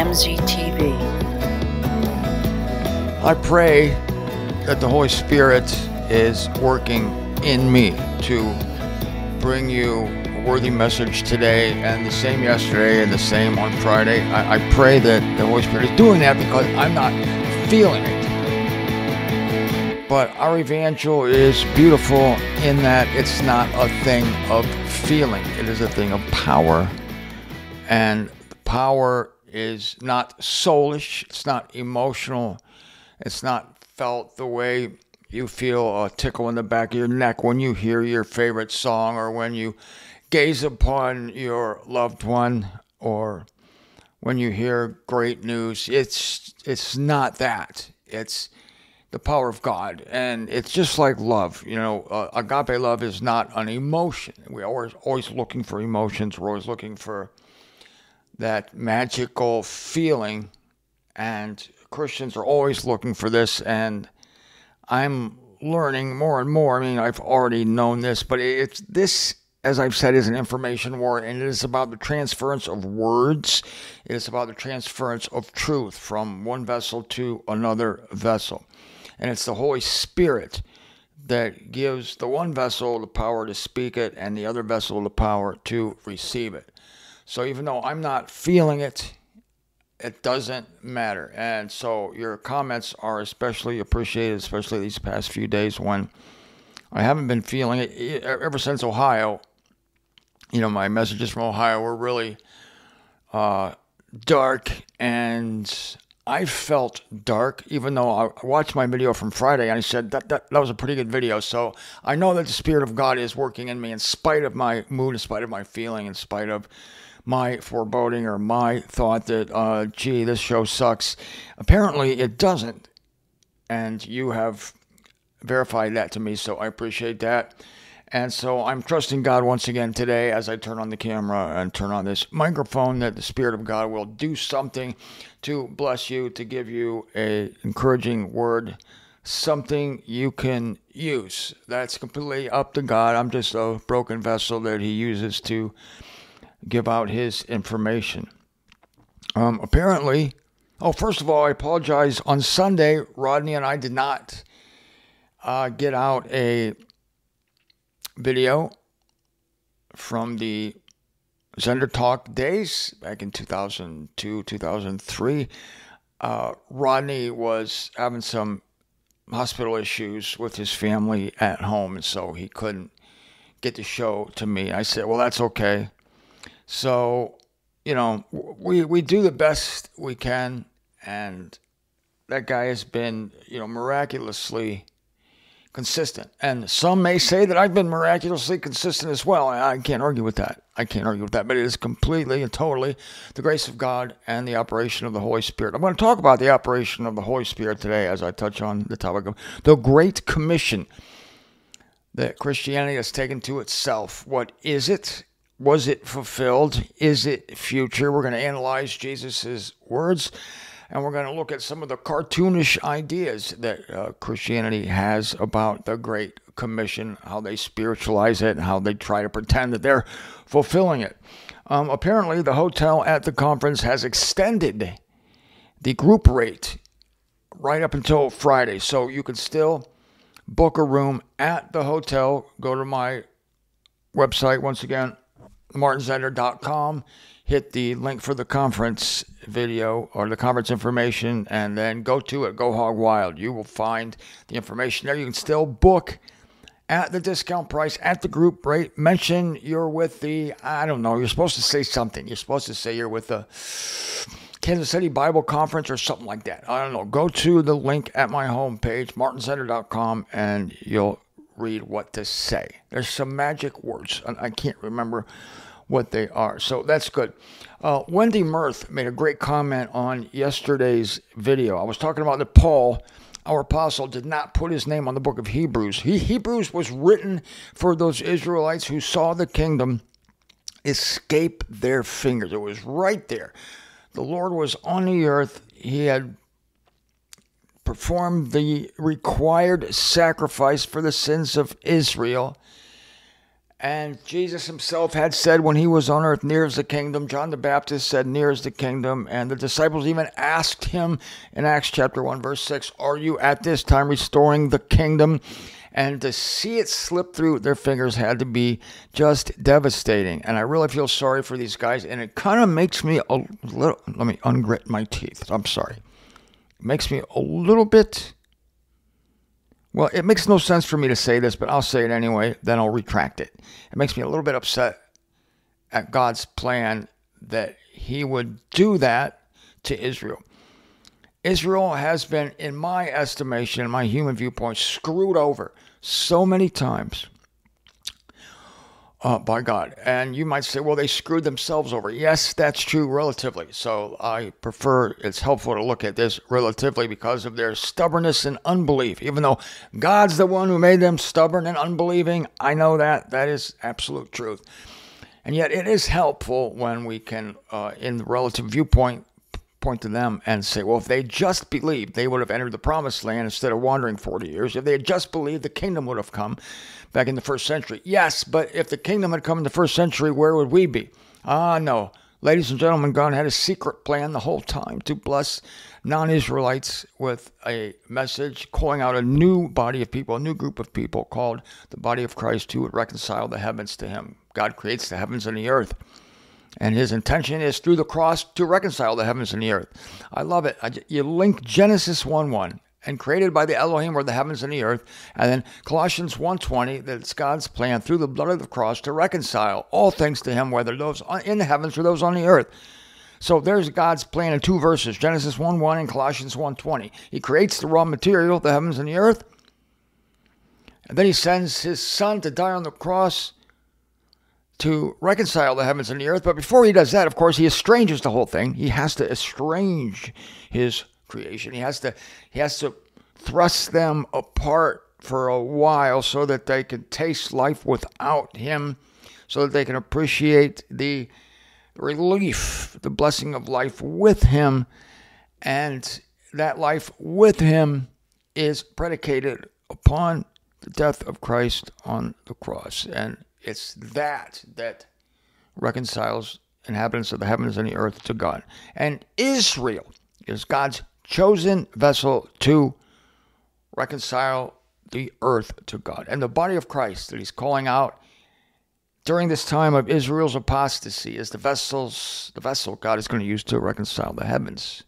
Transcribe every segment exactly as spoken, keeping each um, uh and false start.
M Z T V. I pray that the Holy Spirit is working in me to bring you a worthy message today, and the same yesterday and the same on Friday. I, I pray that the Holy Spirit is doing that because I'm not feeling it. But our evangel is beautiful in that it's not a thing of feeling. It is a thing of power. And the power is not soulish. It's not emotional. It's not felt the way you feel a tickle in the back of your neck when you hear your favorite song, or when you gaze upon your loved one, or when you hear great news. It's it's not that. It's the power of God, and it's just like love. You know, uh, agape love is not an emotion. We're always always looking for emotions. We're always looking for that magical feeling, and Christians are always looking for this. And I'm learning more and more. I mean, I've already known this, but it's this, as I've said, is an information war, and it is about the transference of words. It is about the transference of truth from one vessel to another vessel. And it's the Holy Spirit that gives the one vessel the power to speak it and the other vessel the power to receive it. So even though I'm not feeling it, it doesn't matter. And so your comments are especially appreciated, especially these past few days when I haven't been feeling it. Ever since Ohio, you know, my messages from Ohio were really uh, dark, and I felt dark, even though I watched my video from Friday and I said that, that that was a pretty good video. So I know that the Spirit of God is working in me in spite of my mood, in spite of my feeling, in spite of my foreboding or my thought that, uh, gee, this show sucks. Apparently it doesn't. And you have verified that to me, so I appreciate that. And so I'm trusting God once again today as I turn on the camera and turn on this microphone, that the Spirit of God will do something to bless you, to give you an encouraging word, something you can use. That's completely up to God. I'm just a broken vessel that He uses to give out His information. Um, apparently, oh, first of all, I apologize. On Sunday, Rodney and I did not uh, get out a video from the Zender Talk days back in two thousand two, two thousand three. Uh, Rodney was having some hospital issues with his family at home, and so he couldn't get the show to me. I said, well, that's okay. So, you know, we we do the best we can, and that guy has been, you know, miraculously consistent. And some may say that I've been miraculously consistent as well. I can't argue with that. I can't argue with that. But it is completely and totally the grace of God and the operation of the Holy Spirit. I'm going to talk about the operation of the Holy Spirit today as I touch on the topic of the Great Commission that Christianity has taken to itself. What is it? Was it fulfilled? Is it future? We're going to analyze Jesus' words, and we're going to look at some of the cartoonish ideas that uh, Christianity has about the Great Commission, how they spiritualize it, and how they try to pretend that they're fulfilling it. Um, apparently, the hotel at the conference has extended the group rate right up until Friday, so you can still book a room at the hotel. Go to my website once again, martin zender dot com. Hit the link for the conference video or the conference information, and then go to it. Go hog wild. You will find the information there. You can still book at the discount price, at the group rate. Mention you're with the, I don't know, you're supposed to say something. You're supposed to say you're with the Kansas City Bible Conference or something like that. I don't know. Go to the link at my homepage, martin zender dot com, and you'll read what to say. There's some magic words, and I can't remember what they are. So that's good. Uh, Wendy Mirth made a great comment on yesterday's video. I was talking about that Paul, our apostle, did not put his name on the book of Hebrews. He, Hebrews was written for those Israelites who saw the kingdom escape their fingers. It was right there. The Lord was on the earth. He had performed the required sacrifice for the sins of Israel. And Jesus himself had said when he was on earth, near is the kingdom. John the Baptist said, near is the kingdom. And the disciples even asked him in Acts chapter one, verse six, are you at this time restoring the kingdom? And to see it slip through their fingers had to be just devastating. And I really feel sorry for these guys. And it kind of makes me a little, let me ungrit my teeth. I'm sorry. It makes me a little bit, well, it makes no sense for me to say this, but I'll say it anyway, then I'll retract it. It makes me a little bit upset at God's plan that he would do that to Israel. Israel has been, in my estimation, in my human viewpoint, screwed over so many times uh, by God. And you might say, well, they screwed themselves over. Yes, that's true relatively. So I prefer, it's helpful to look at this relatively because of their stubbornness and unbelief. Even though God's the one who made them stubborn and unbelieving, I know that. That is absolute truth. And yet it is helpful when we can, uh, in the relative viewpoint, point to them and say, well, if they just believed, they would have entered the promised land instead of wandering forty years. If they had just believed, the kingdom would have come back in the first century. Yes, but if the kingdom had come in the first century, where would we be? Ah, no. Ladies and gentlemen, God had a secret plan the whole time to bless non-Israelites with a message, calling out a new body of people, a new group of people called the body of Christ, who would reconcile the heavens to him. God creates the heavens and the earth. And his intention is through the cross to reconcile the heavens and the earth. I love it. I, you link Genesis one one, and created by the Elohim were the heavens and the earth. And then Colossians one twenty, that it's God's plan through the blood of the cross to reconcile all things to him, whether those in the heavens or those on the earth. So there's God's plan in two verses, Genesis one one and Colossians one twenty. He creates the raw material, the heavens and the earth. And then he sends his son to die on the cross to reconcile the heavens and the earth. But before he does that, of course, he estranges the whole thing. He has to estrange his creation. He has to he has to thrust them apart for a while so that they can taste life without him, so that they can appreciate the relief, the blessing of life with him. And that life with him is predicated upon the death of Christ on the cross. And it's that that reconciles inhabitants of the heavens and the earth to God. And Israel is God's chosen vessel to reconcile the earth to God. And the body of Christ that he's calling out during this time of Israel's apostasy is the vessels, the vessel God is going to use to reconcile the heavens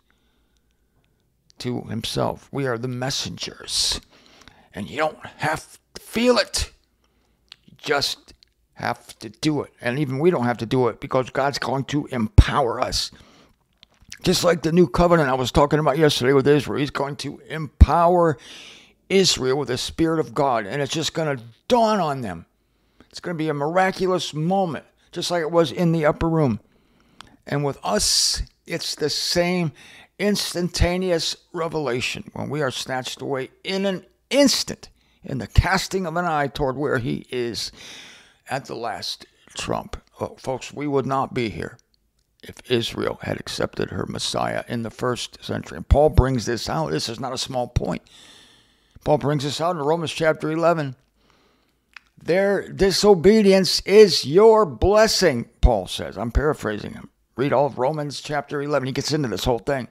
to himself. We are the messengers. And you don't have to feel it. You just have to do it. And even we don't have to do it because God's going to empower us. Just like the new covenant I was talking about yesterday with Israel. He's going to empower Israel with the Spirit of God. And it's just going to dawn on them. It's going to be a miraculous moment, just like it was in the upper room. And with us, it's the same instantaneous revelation when we are snatched away in an instant, in the casting of an eye toward where he is at the last trump. Oh, folks, we would not be here if Israel had accepted her Messiah in the first century. And Paul brings this out. This is not a small point. Paul brings this out in Romans chapter eleven. Their disobedience is your blessing, Paul says. I'm paraphrasing him. Read all of Romans chapter eleven. He gets into this whole thing.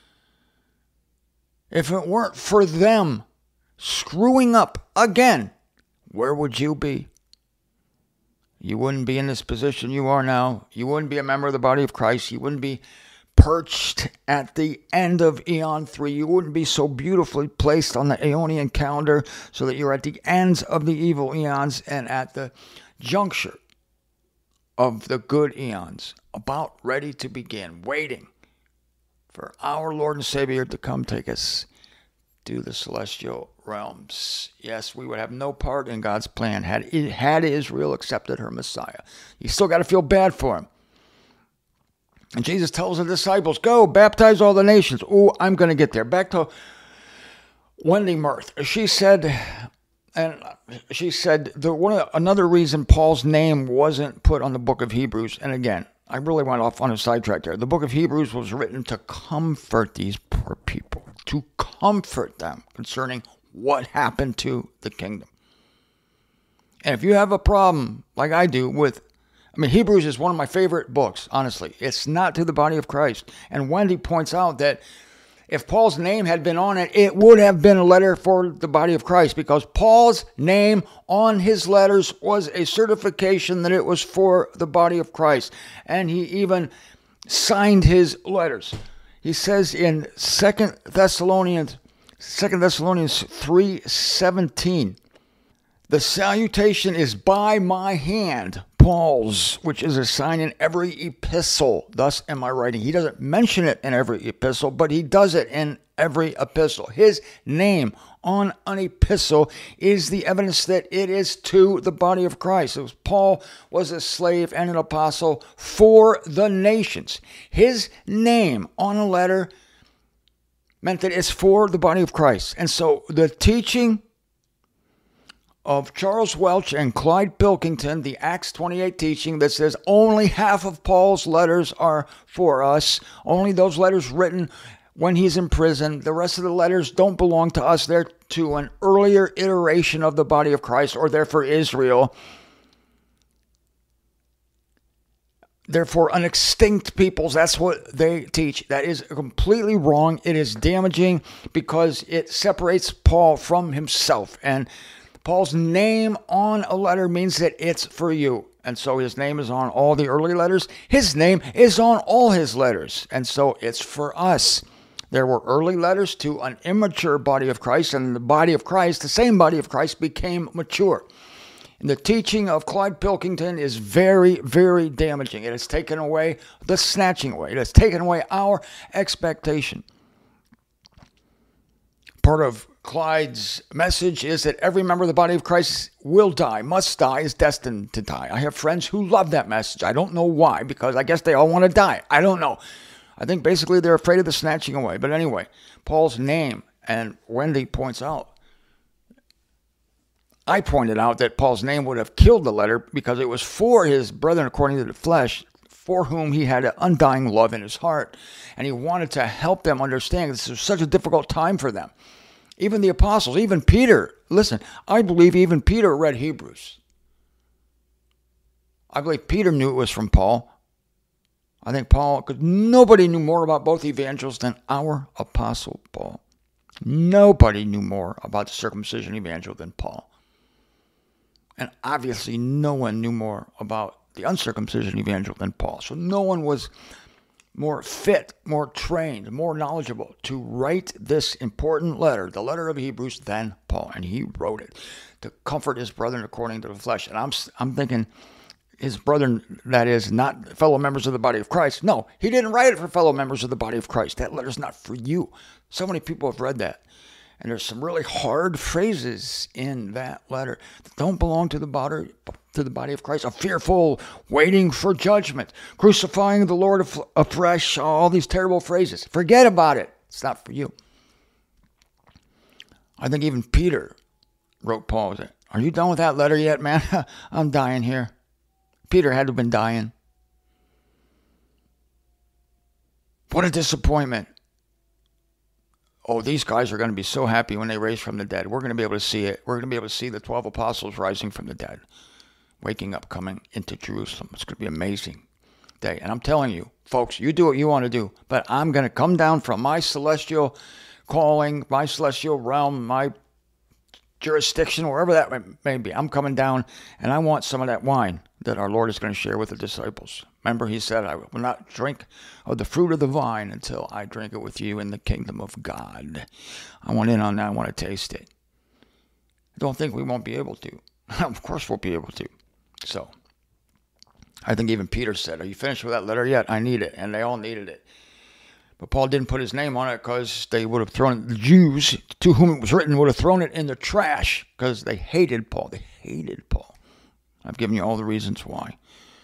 If it weren't for them screwing up again, where would you be? You wouldn't be in this position you are now. You wouldn't be a member of the body of Christ. You wouldn't be perched at the end of Eon three. You wouldn't be so beautifully placed on the Aeonian calendar so that you're at the ends of the evil eons and at the juncture of the good eons, about ready to begin, waiting for our Lord and Savior to come take us to the celestial realms. Yes, we would have no part in God's plan had, had Israel accepted her Messiah. You still got to feel bad for him. And Jesus tells the disciples, go, baptize all the nations. Oh, I'm going to get there. Back to Wendy Mirth. She said, and she said, the one of the, another reason Paul's name wasn't put on the book of Hebrews, and again, I really went off on a sidetrack there. The book of Hebrews was written to comfort these poor people, to comfort them concerning what happened to the kingdom. And if you have a problem, like I do, with, I mean, Hebrews is one of my favorite books, honestly. It's not to the body of Christ. And Wendy points out that if Paul's name had been on it, it would have been a letter for the body of Christ, because Paul's name on his letters was a certification that it was for the body of Christ. And he even signed his letters. He says in Second Thessalonians, Second Thessalonians three seventeen, the salutation is by my hand, Paul's, which is a sign in every epistle. Thus am I writing. He doesn't mention it in every epistle, but he does it in every epistle. His name on an epistle is the evidence that it is to the body of Christ. It was, Paul was a slave and an apostle for the nations. His name on a letter meant that it's for the body of Christ. And so the teaching of Charles Welch and Clyde Pilkington, the Acts twenty-eight teaching that says only half of Paul's letters are for us, only those letters written when he's in prison, the rest of the letters don't belong to us. They're to an earlier iteration of the body of Christ, or they're for Israel. They're for an extinct peoples. That's what they teach. That is completely wrong. It is damaging because it separates Paul from himself. And Paul's name on a letter means that it's for you. And so his name is on all the early letters. His name is on all his letters. And so it's for us. There were early letters to an immature body of Christ, and the body of Christ, the same body of Christ, became mature. And the teaching of Clyde Pilkington is very, very damaging. It has taken away the snatching away. It has taken away our expectation. Part of Clyde's message is that every member of the body of Christ will die, must die, is destined to die. I have friends who love that message. I don't know why, because I guess they all want to die. I don't know. I think basically they're afraid of the snatching away. But anyway, Paul's name, and Wendy points out, I pointed out that Paul's name would have killed the letter because it was for his brethren according to the flesh, for whom he had an undying love in his heart. And he wanted to help them understand this was such a difficult time for them. Even the apostles, even Peter, listen, I believe even Peter read Hebrews. I believe Peter knew it was from Paul. I think Paul, because nobody knew more about both evangelists than our apostle Paul. Nobody knew more about the circumcision evangel than Paul. And obviously no one knew more about the uncircumcision evangel than Paul. So no one was more fit, more trained, more knowledgeable to write this important letter, the letter of Hebrews, than Paul. And he wrote it to comfort his brethren according to the flesh. And I'm I'm thinking his brethren, that is, not fellow members of the body of Christ. No, he didn't write it for fellow members of the body of Christ. That letter's not for you. So many people have read that. And there's some really hard phrases in that letter that don't belong to the body, to the body of Christ. A fearful, waiting for judgment, crucifying the Lord afresh, all these terrible phrases. Forget about it. It's not for you. I think even Peter wrote Paul, are you done with that letter yet, man? I'm dying here. Peter had to have been dying. What a disappointment. Oh, these guys are going to be so happy when they raise from the dead. We're going to be able to see it. We're going to be able to see the twelve apostles rising from the dead, waking up, coming into Jerusalem. It's going to be an amazing day. And I'm telling you, folks, you do what you want to do, but I'm going to come down from my celestial calling, my celestial realm, my jurisdiction, wherever that may be. I'm coming down, and I want some of that wine that our Lord is going to share with the disciples. Remember, he said, I will not drink of the fruit of the vine until I drink it with you in the kingdom of God. I want in on that. I want to taste it. I don't think we won't be able to. Of course we'll be able to. So, I think even Peter said, are you finished with that letter yet? I need it. And they all needed it. But Paul didn't put his name on it because they would have thrown it, the Jews to whom it was written would have thrown it in the trash because they hated Paul. They hated Paul. I've given you all the reasons why.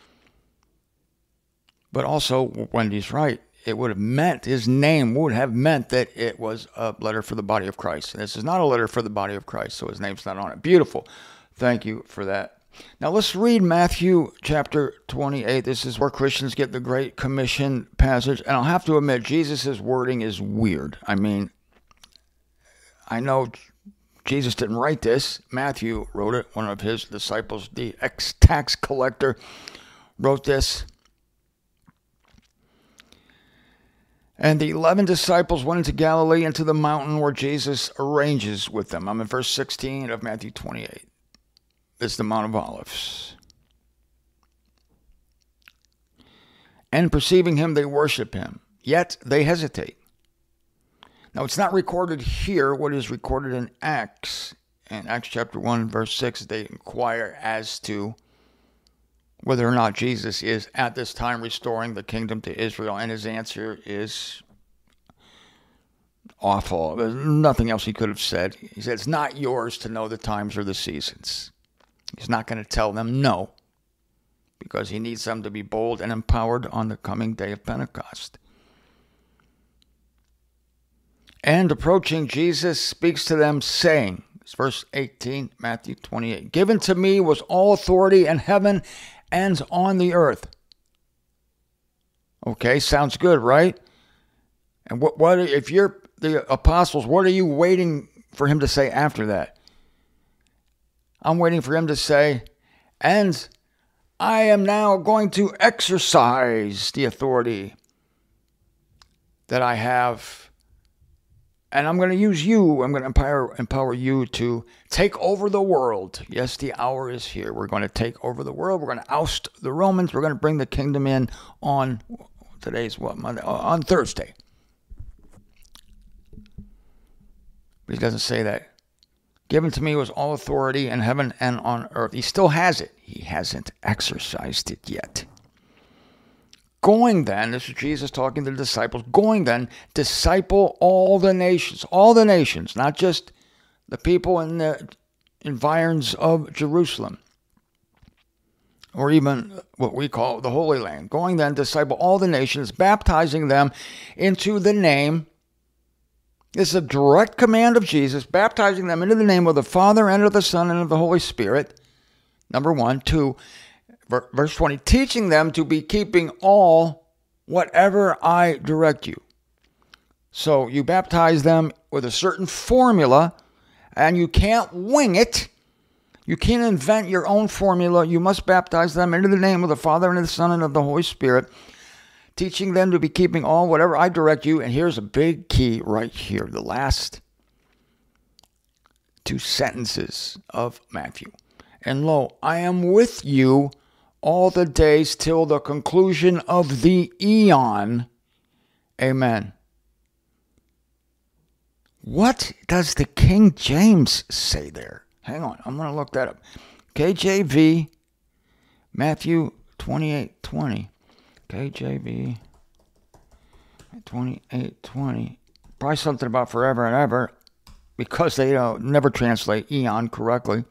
But also, Wendy's right. It would have meant, his name would have meant that it was a letter for the body of Christ. This is not a letter for the body of Christ, so his name's not on it. Beautiful. Thank you for that. Now let's read Matthew chapter twenty-eight. This is where Christians get the Great Commission passage. And I'll have to admit, Jesus' wording is weird. I mean, I know Jesus didn't write this. Matthew wrote it. One of his disciples, the ex-tax collector, wrote this. And the eleven disciples went into Galilee, into the mountain where Jesus arranges with them. I'm in verse sixteen of Matthew twenty-eight. This is the Mount of Olives. And perceiving him, they worship him. Yet they hesitate. Now, it's not recorded here. What is recorded in Acts, in Acts chapter one, verse six, they inquire as to whether or not Jesus is at this time restoring the kingdom to Israel. And his answer is awful. There's nothing else he could have said. He said, it's not yours to know the times or the seasons. He's not going to tell them no, because he needs them to be bold and empowered on the coming day of Pentecost. And approaching, Jesus speaks to them, saying, it's verse eighteen, Matthew twenty-eight, given to me was all authority in heaven and on the earth. Okay, sounds good, right? And what, what if you're the apostles, what are you waiting for him to say after that? I'm waiting for him to say, and I am now going to exercise the authority that I have. And I'm going to use you, I'm going to empower, empower you to take over the world. Yes, the hour is here. We're going to take over the world. We're going to oust the Romans. We're going to bring the kingdom in on, today's what, Monday? On Thursday. But he doesn't say that. Given to me was all authority in heaven and on earth. He still has it. He hasn't exercised it yet. Going then, this is Jesus talking to the disciples, going then, disciple all the nations, all the nations, not just the people in the environs of Jerusalem, or even what we call the Holy Land. Going then, disciple all the nations, baptizing them into the name. This is a direct command of Jesus, baptizing them into the name of the Father and of the Son and of the Holy Spirit. Number one. Two, verse twenty, teaching them to be keeping all whatever I direct you. So you baptize them with a certain formula, and you can't wing it. You can't invent your own formula. You must baptize them into the name of the Father and of the Son and of the Holy Spirit, teaching them to be keeping all whatever I direct you. And here's a big key right here, the last two sentences of Matthew. And lo, I am with you all the days till the conclusion of the eon. Amen. What does the King James say there? Hang on, I'm going to look that up. K J V, Matthew twenty-eight twenty. K J V twenty-eight twenty. Probably something about forever and ever, because they uh, never translate eon correctly.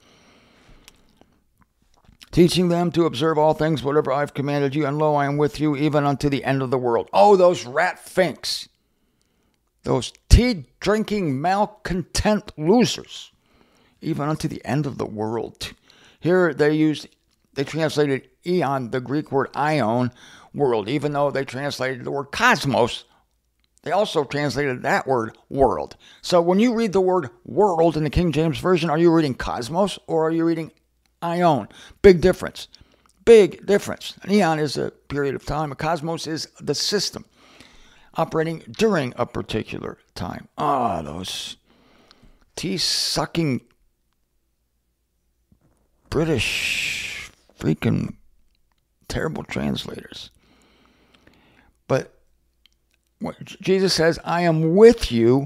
Teaching them to observe all things, whatever I've commanded you, and lo, I am with you even unto the end of the world. Oh, those rat finks. Those tea-drinking, malcontent losers. Even unto the end of the world. Here they used, they translated eon, the Greek word ion, world. Even though they translated the word cosmos, they also translated that word world. So when you read the word world in the King James Version, are you reading cosmos or are you reading ion? Big difference. Big difference. An eon is a period of time. A cosmos is the system operating during a particular time. Ah, those tea-sucking British freaking terrible translators. But what Jesus says, I am with you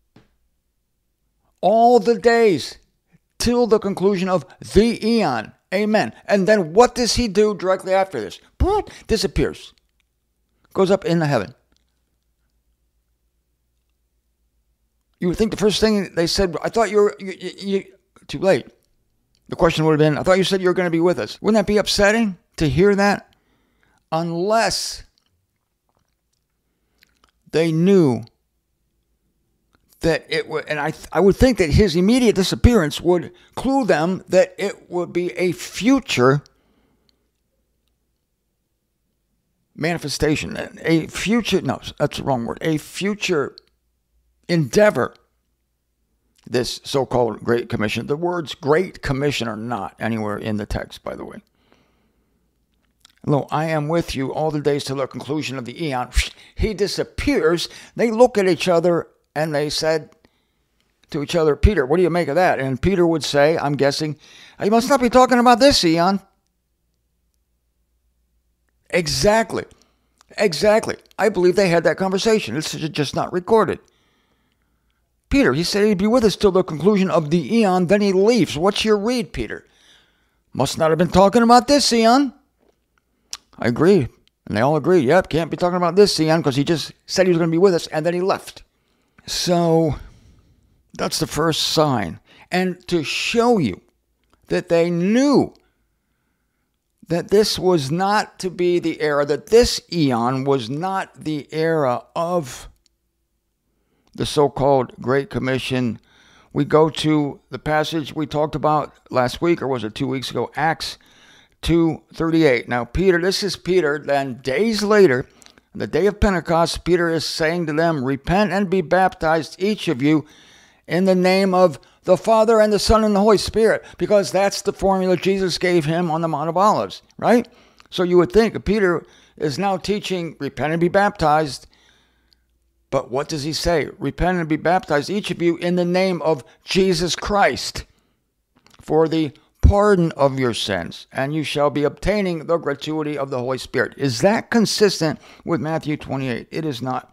all the days till the conclusion of the eon. Amen. And then what does he do directly after this? Disappears. Goes up into heaven. You would think the first thing they said, I thought you were, you, you, you, too late. The question would have been, I thought you said you were going to be with us. Wouldn't that be upsetting to hear that? Unless they knew that it would, and I, I would think that his immediate disappearance would clue them that it would be a future manifestation, a future, no, that's the wrong word, a future endeavor this so-called Great Commission. The words Great Commission are not anywhere in the text, by the way. Lo, I am with you all the days till the conclusion of the eon. He disappears. They look at each other and they said to each other, Peter, what do you make of that? And Peter would say, I'm guessing, you must not be talking about this eon. Exactly. Exactly. I believe they had that conversation. It's just not recorded. Peter, he said he'd be with us till the conclusion of the eon, then he leaves. What's your read, Peter? Must not have been talking about this eon. I agree. And they all agree. Yep, can't be talking about this eon because he just said he was going to be with us and then he left. So that's the first sign. And to show you that they knew that this was not to be the era, that this eon was not the era of the so-called Great Commission. We go to the passage we talked about last week, or was it two weeks ago, Acts two thirty-eight. Now, Peter, this is Peter, then days later, on the day of Pentecost, Peter is saying to them, repent and be baptized, each of you, in the name of the Father and the Son and the Holy Spirit, because that's the formula Jesus gave him on the Mount of Olives, right? So you would think Peter is now teaching, repent and be baptized. But what does he say? Repent and be baptized, each of you, in the name of Jesus Christ, for the pardon of your sins, and you shall be obtaining the gratuity of the Holy Spirit. Is that consistent with Matthew twenty-eight? It is not.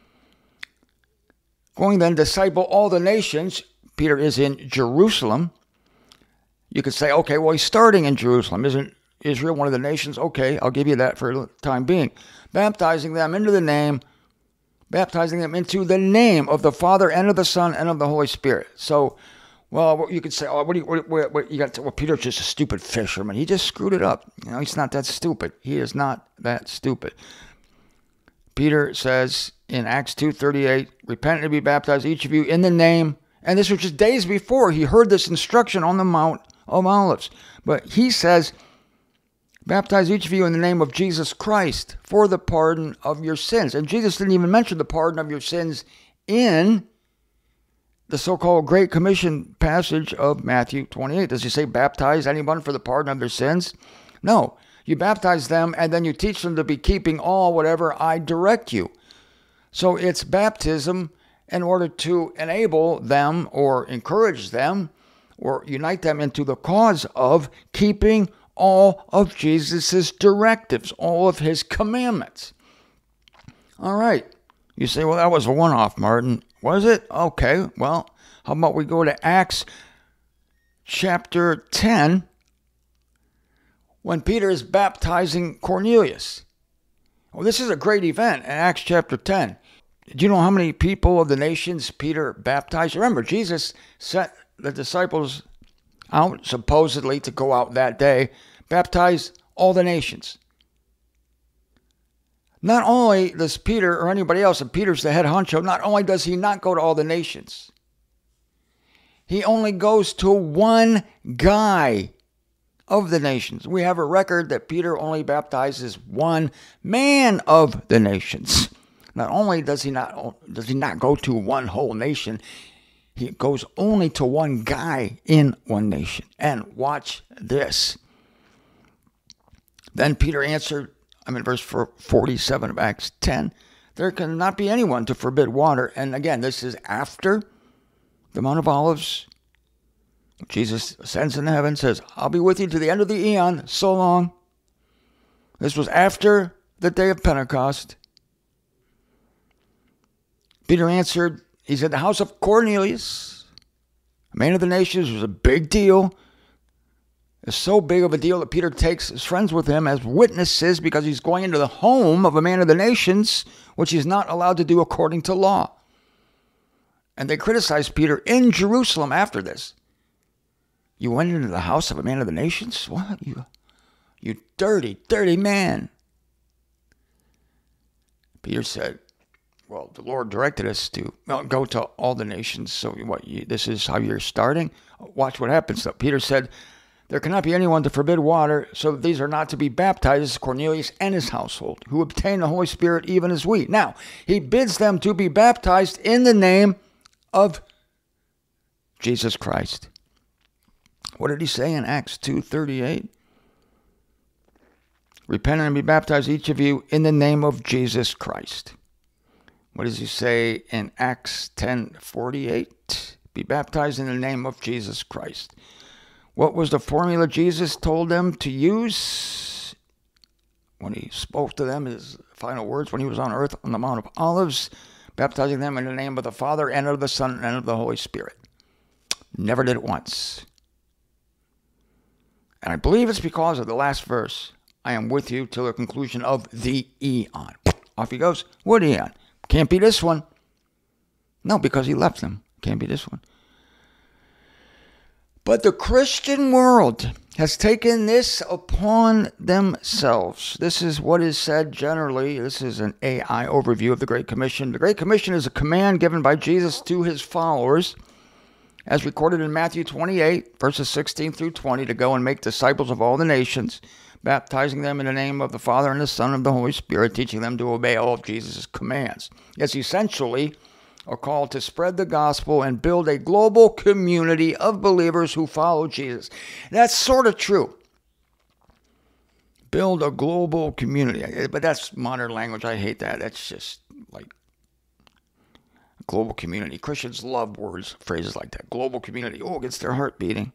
Going then, disciple all the nations. Peter is in Jerusalem. You could say, okay, well, he's starting in Jerusalem. Isn't Israel one of the nations? Okay, I'll give you that for the time being. Baptizing them into the name, baptizing them into the name of the Father and of the Son and of the Holy Spirit. So, well, you could say, oh, what do you, what, what, what you got? To, well, Peter's just a stupid fisherman. He just screwed it up. You know, he's not that stupid. He is not that stupid. Peter says in Acts two thirty-eight, repent and be baptized, each of you, in the name. And this was just days before he heard this instruction on the Mount of Olives. But he says, baptize each of you in the name of Jesus Christ for the pardon of your sins. And Jesus didn't even mention the pardon of your sins in the so-called Great Commission passage of Matthew twenty-eight. Does he say baptize anyone for the pardon of their sins? No. You baptize them and then you teach them to be keeping all whatever I direct you. So it's baptism in order to enable them or encourage them or unite them into the cause of keeping all of Jesus' directives, all of his commandments. All right. You say, well, that was a one-off, Martin. Was it? Okay. Well, how about we go to Acts chapter ten, when Peter is baptizing Cornelius. Well, this is a great event in Acts chapter ten. Do you know how many people of the nations Peter baptized? Remember, Jesus sent the disciples out, supposedly, to go out that day, baptize all the nations. Not only does Peter or anybody else, and Peter's the head honcho, not only does he not go to all the nations, he only goes to one guy of the nations. We have a record that Peter only baptizes one man of the nations. Not only does he not does he not go to one whole nation, he goes only to one guy in one nation. And watch this. Then Peter answered, I'm in verse forty-seven of Acts ten, there cannot be anyone to forbid water. And again, this is after the Mount of Olives. Jesus ascends into heaven, says, I'll be with you to the end of the eon, so long. This was after the day of Pentecost. Peter answered, he's at the house of Cornelius, a man of the nations. It was a big deal. It's so big of a deal that Peter takes his friends with him as witnesses because he's going into the home of a man of the nations, which he's not allowed to do according to law. And they criticize Peter in Jerusalem after this. You went into the house of a man of the nations? What? You, you dirty, dirty man. Peter said, well, the Lord directed us to well, go to all the nations. So what? You, this is how you're starting? Watch what happens. So Peter said, there cannot be anyone to forbid water, so that these are not to be baptized, as Cornelius and his household, who obtain the Holy Spirit even as we. Now, he bids them to be baptized in the name of Jesus Christ. What did he say in Acts two thirty-eight? Repent and be baptized, each of you, in the name of Jesus Christ. What does he say in Acts ten forty-eight? Be baptized in the name of Jesus Christ. What was the formula Jesus told them to use when he spoke to them, his final words when he was on earth on the Mount of Olives? Baptizing them in the name of the Father and of the Son and of the Holy Spirit. Never did it once. And I believe it's because of the last verse. I am with you till the conclusion of the eon. Off he goes. What eon? Can't be this one. No, because he left them. Can't be this one. But the Christian world has taken this upon themselves. This is what is said generally. This is an A I overview of the Great Commission. The Great Commission is a command given by Jesus to his followers, as recorded in Matthew twenty-eight, verses sixteen through twenty, to go and make disciples of all the nations, baptizing them in the name of the Father and the Son and of the Holy Spirit, teaching them to obey all of Jesus' commands. It's essentially a call to spread the gospel and build a global community of believers who follow Jesus. That's sort of true. Build a global community. But that's modern language. I hate that. That's just like global community. Christians love words, phrases like that. Global community. Oh, it gets their heart beating.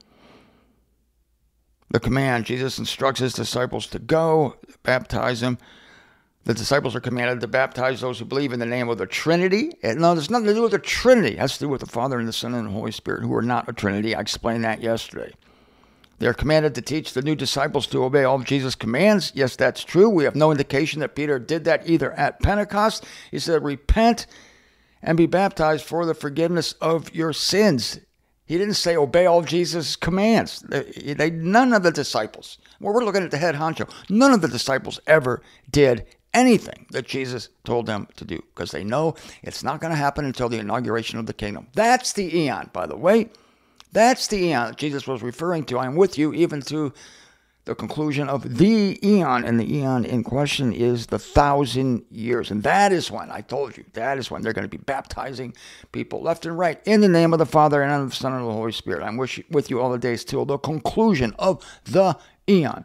The command, Jesus instructs his disciples to go, baptize them. The disciples are commanded to baptize those who believe in the name of the Trinity. No, there's nothing to do with the Trinity. It has to do with the Father and the Son and the Holy Spirit, who are not a Trinity. I explained that yesterday. They're commanded to teach the new disciples to obey all of Jesus' commands. Yes, that's true. We have no indication that Peter did that either at Pentecost. He said, repent and be baptized for the forgiveness of your sins. He didn't say obey all of Jesus' commands. They, they, none of the disciples, well, we're looking at the head honcho, none of the disciples ever did anything that Jesus told them to do, because they know it's not going to happen until the inauguration of the kingdom. That's the eon, by the way. That's the eon that Jesus was referring to. I am with you even to the conclusion of the eon, and the eon in question is the thousand years. And that is when, I told you, that is when they're going to be baptizing people left and right in the name of the Father and of the Son and of the Holy Spirit. I'm with you all the days till the conclusion of the eon.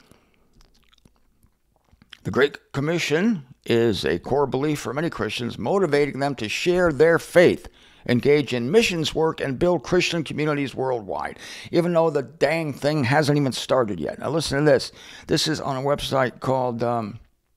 The Great Commission is a core belief for many Christians, motivating them to share their faith, engage in missions work, and build Christian communities worldwide, even though the dang thing hasn't even started yet. Now listen to this. This is on a website called um,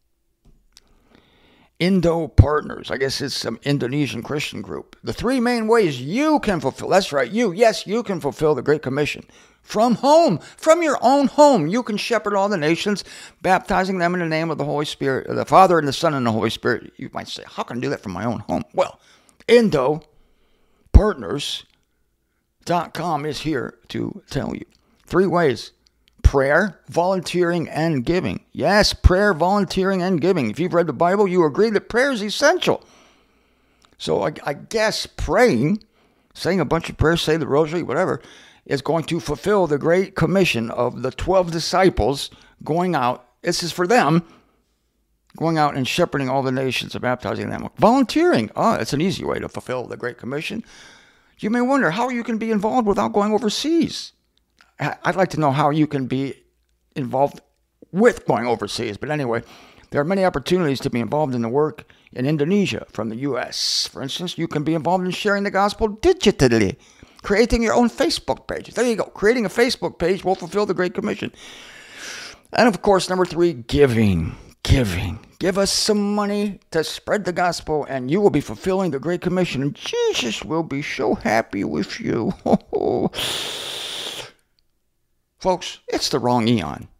Indo Partners. I guess it's some Indonesian Christian group. The three main ways you can fulfill, that's right, you, yes, you can fulfill the Great Commission. From home, from your own home, you can shepherd all the nations, baptizing them in the name of the Holy Spirit, the Father and the Son and the Holy Spirit. You might say, how can I do that from my own home? Well, Indo Partners dot com is here to tell you. Three ways: prayer, volunteering, and giving. Yes, prayer, volunteering, and giving. If you've read the Bible, you agree that prayer is essential. So I, I guess praying, saying a bunch of prayers, say the rosary, whatever, is going to fulfill the Great Commission of the twelve disciples going out. This is for them, going out and shepherding all the nations and baptizing them. Volunteering, oh, it's an easy way to fulfill the Great Commission. You may wonder how you can be involved without going overseas. I'd like to know how you can be involved with going overseas. But anyway, there are many opportunities to be involved in the work in Indonesia from the U S. For instance, you can be involved in sharing the gospel digitally, creating your own Facebook page. There you go. Creating a Facebook page will fulfill the Great Commission. And of course, number three, giving. Giving. Give us some money to spread the gospel, and you will be fulfilling the Great Commission, and Jesus will be so happy with you. Folks, it's the wrong eon.